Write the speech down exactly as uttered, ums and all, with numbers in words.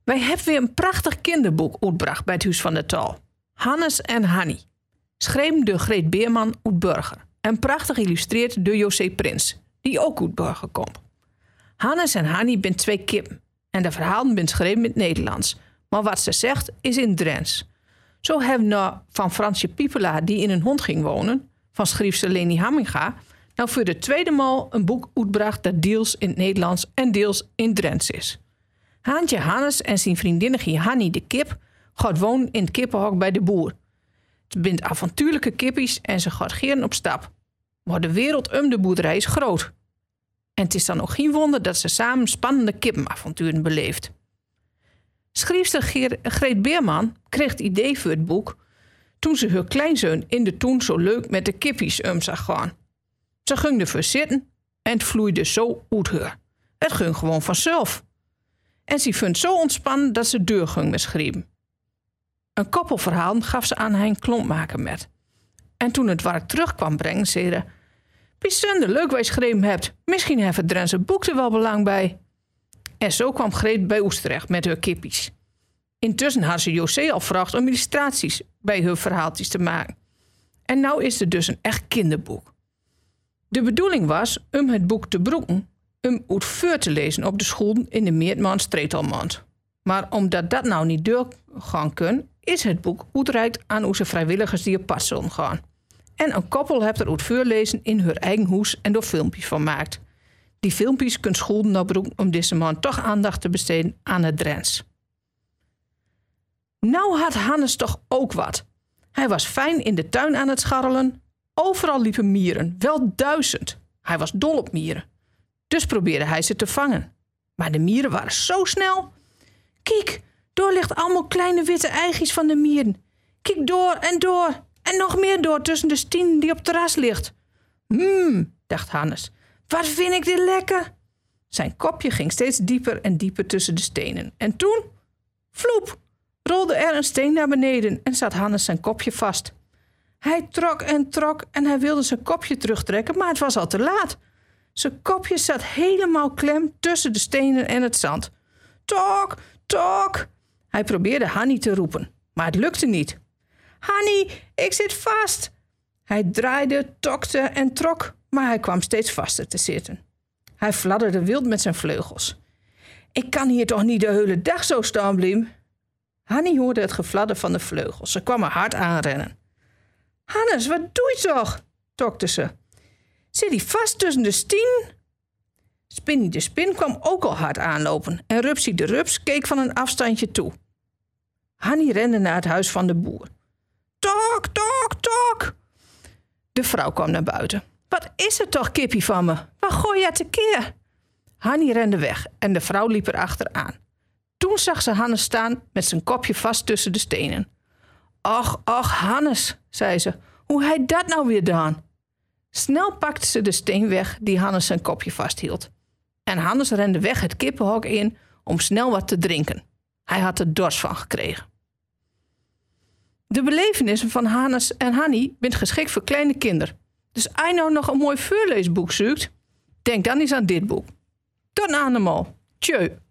Wij hebben weer een prachtig kinderboek uitgebracht bij het Huis van de Tal. Hannes en Hannie. Schreven door Greet Beerman uit Burger. En prachtig illustreerd door José Prins, die ook uit Burger komt. Hannes en Hannie zijn twee kippen. En de verhalen zijn geschreven in het Nederlands. Maar wat ze zegt is in Drents. Zo hebben we nou van Fransje Piepela, die in een hond ging wonen, van schrijfster Leni Hamminga, nou voor de tweede maal een boek uitgebracht dat deels in het Nederlands en deels in Drents is. Haantje Hannes en zijn vriendinnetje Hannie de kip gaat wonen in het kippenhok bij de boer. Het bindt avontuurlijke kippies en ze gaat geren op stap. Maar de wereld om de boerderij is groot. En het is dan ook geen wonder dat ze samen spannende kippenavonturen beleeft. Schrijfster Greet Beerman kreeg het idee voor het boek toen ze haar kleinzoon in de tuin zo leuk met de kippies om zag gaan. Ze ging ervoor zitten en het vloeide zo uit haar. Het ging gewoon vanzelf. En ze vond het zo ontspannen dat ze deur ging met schrijven. Een koppelverhaal gaf ze aan Hein Klompmaker met. En toen het werk terug kwam brengen, zei ze: bijzonder leuk wat je geschreven hebt. Misschien heeft het Drentse boek er wel belang bij. En zo kwam Greet bij oes terecht met haar kippies. Intussen had ze José al gevraagd om illustraties bij haar verhaaltjes te maken. En nou is het dus een echt kinderboek. De bedoeling was om het boek te broeken, om uit voor te lezen op de school in de Meertman Streetalmond. Maar omdat dat nou niet doorgaan kan, is het boek uitreikt aan onze vrijwilligers die op pad zullen gaan. En een koppel heeft er uit voorlezen in haar eigen huis en door filmpjes van maakt. Die filmpjes kunt scholen nou broeken om deze man toch aandacht te besteden aan het Drents. Nou had Hannes toch ook wat. Hij was fijn in de tuin aan het scharrelen. Overal liepen mieren, wel duizend. Hij was dol op mieren. Dus probeerde hij ze te vangen. Maar de mieren waren zo snel. Kijk, door ligt allemaal kleine witte eitjes van de mieren. Kijk door en door. En nog meer door tussen de stien die op het terras ligt. Hmm, dacht Hannes. Wat vind ik dit lekker. Zijn kopje ging steeds dieper en dieper tussen de stenen. En toen, vloep, rolde er een steen naar beneden en zat Hannes zijn kopje vast. Hij trok en trok en hij wilde zijn kopje terugtrekken, maar het was al te laat. Zijn kopje zat helemaal klem tussen de stenen en het zand. Tok, tok. Hij probeerde Hannie te roepen, maar het lukte niet. Hannie, ik zit vast. Hij draaide, tokte en trok, maar hij kwam steeds vaster te zitten. Hij fladderde wild met zijn vleugels. Ik kan hier toch niet de hele dag zo staan blijven? Hannie hoorde het gefladder van de vleugels. Ze kwam er hard aanrennen. Hannes, wat doe je toch? Tokte ze. Zit hij vast tussen de stien? Spinnie de spin kwam ook al hard aanlopen en Rupsie de rups keek van een afstandje toe. Hannie rende naar het huis van de boer. Tok, tok, tok! De vrouw kwam naar buiten. Wat is er toch, kippie van me? Waar gooi je tekeer? Hannie rende weg en de vrouw liep er achteraan. Toen zag ze Hannes staan met zijn kopje vast tussen de stenen. Och, och, Hannes, zei ze, hoe hij dat nou weer gedaan? Snel pakte ze de steen weg die Hannes zijn kopje vasthield. En Hannes rende weg het kippenhok in om snel wat te drinken. Hij had er dorst van gekregen. De belevenissen van Hannes en Hannie zijn geschikt voor kleine kinderen. Dus als je nou nog een mooi voorleesboek zoekt, denk dan eens aan dit boek. Tot een andermaal. Tjeu.